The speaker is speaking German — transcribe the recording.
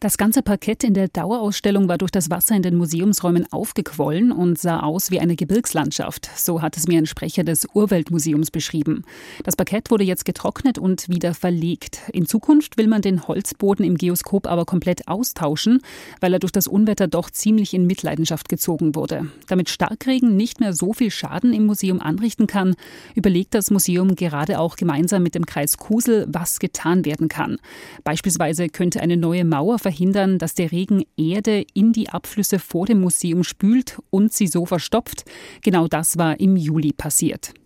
Das ganze Parkett in der Dauerausstellung war durch das Wasser in den Museumsräumen aufgequollen und sah aus wie eine Gebirgslandschaft. So hat es mir ein Sprecher des Urweltmuseums beschrieben. Das Parkett wurde jetzt getrocknet und wieder verlegt. In Zukunft will man den Holzboden im Geoskop aber komplett austauschen, weil er durch das Unwetter doch ziemlich in Mitleidenschaft gezogen wurde. Damit Starkregen nicht mehr so viel Schaden im Museum anrichten kann, überlegt das Museum gerade auch gemeinsam mit dem Kreis Kusel, was getan werden kann. Beispielsweise könnte eine neue Mauer verhindern, dass der Regen Erde in die Abflüsse vor dem Museum spült und sie so verstopft. Genau das war im Juli passiert.